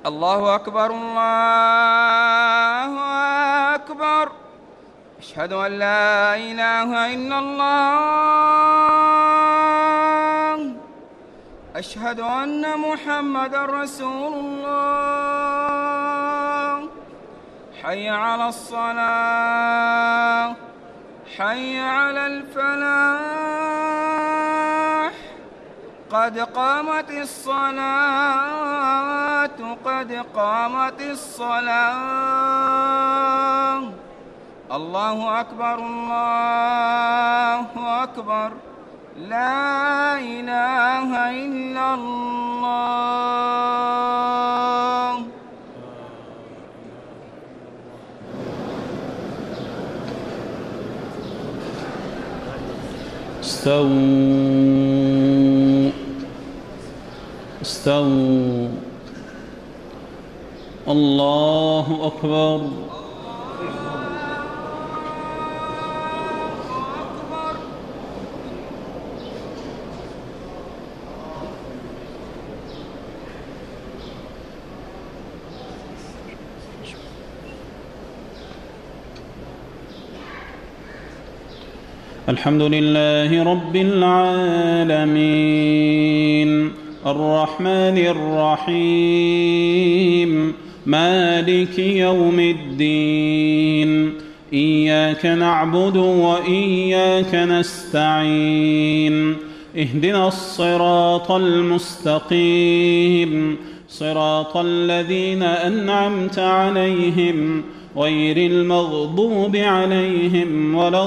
الله أكبر الله أكبر. أشهد أن لا إله إلا الله. أشهد أن محمدًا رسول الله. حي على الصلاة، حي على الفلاح. قد قامت الصلاة، قد قامت الصلاة. الله أكبر الله أكبر. لا إله إلا الله. استووا استووا. الله أكبر. الحمد لله رب العالمين الرحمن الرحيم مالك يوم الدين. إياك نعبد وإياك نستعين. اهدنا الصراط المستقيم، صراط الذين أنعمت عليهم غير المغضوب عليهم ولا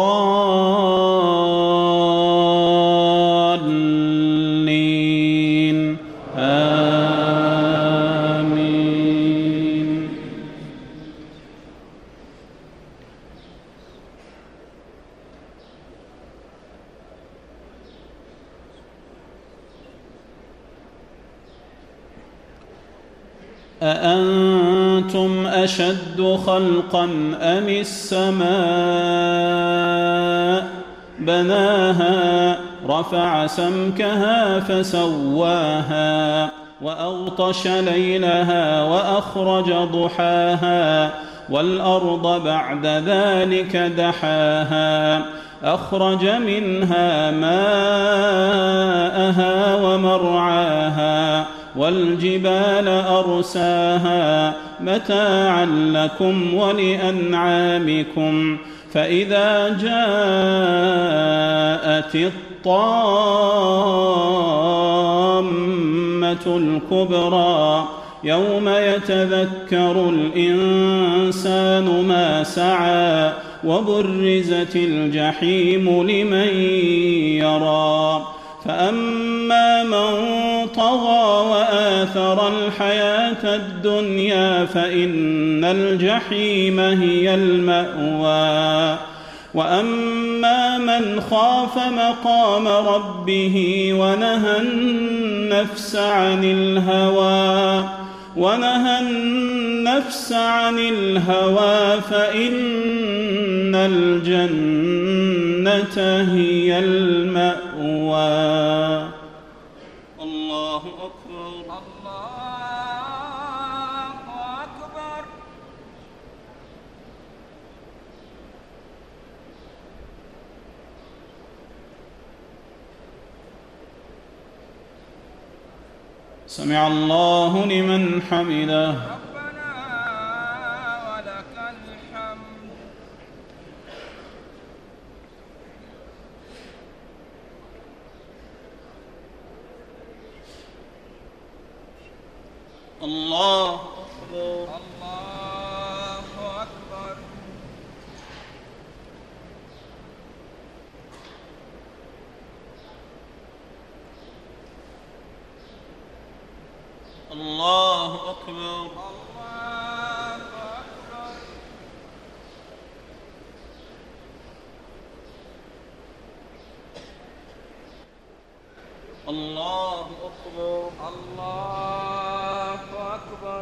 الضالين. آمين. أأنتم أشد خلقا أم السماء بناها رفع سمكها فسواها وأغطش ليلها وأخرج ضحاها والأرض بعد ذلك دحاها أخرج منها ماءها ومرعاها والجبال أرساها متاعا لكم ولأنعامكم. فإذا جاءت الطامة الكبرى يوم يتذكر الإنسان ما سعى وبرزت الجحيم لمن يرى. فأما من طغى وآثر الحياة الدنيا فإن الجحيم هي المأوى. وأما من خاف مقام ربه ونهى النفس عن الهوى فإن الجنة هي المأوى. الله أكبر الله أكبر. سمع الله لمن حمده. ربنا ولك الحمد. الله أكبر الله أكبر. الله أكبر. الله أكبر. الله أكبر.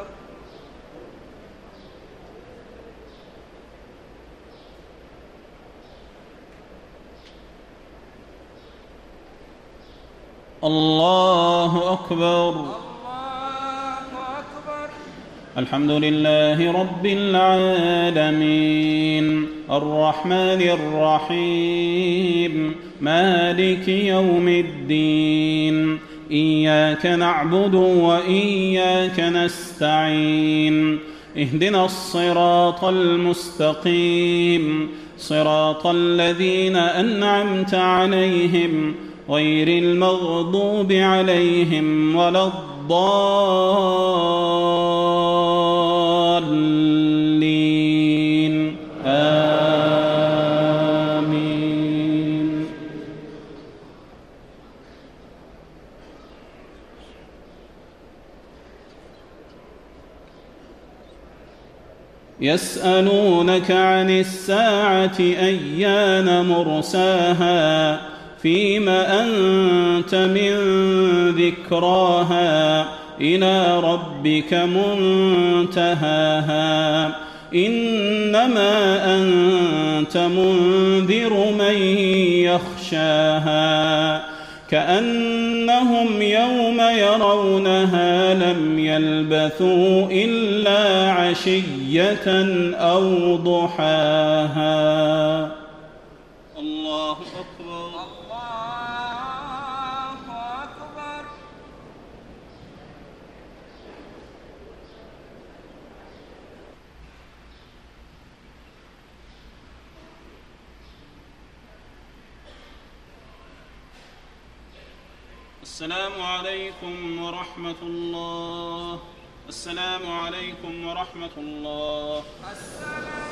الله أكبر. الله أكبر. الحمد لله رب العالمين الرحمن الرحيم مالك يوم الدين إياك نعبد وإياك نستعين اهدنا الصراط المستقيم صراط الذين أنعمت عليهم غير المغضوب عليهم ولا الضالين آمين. يسألونك عن الساعة أيان مرساها فيم أنت من ذكراها إلى ربك منتهاها إنما أنت منذر من يخشاها كأنهم يوم يرونها لم يلبثوا إلا عشية أو ضحاها. الله أكبر. الله أكبر. السلام عليكم ورحمة الله. السلام عليكم ورحمة الله. السلام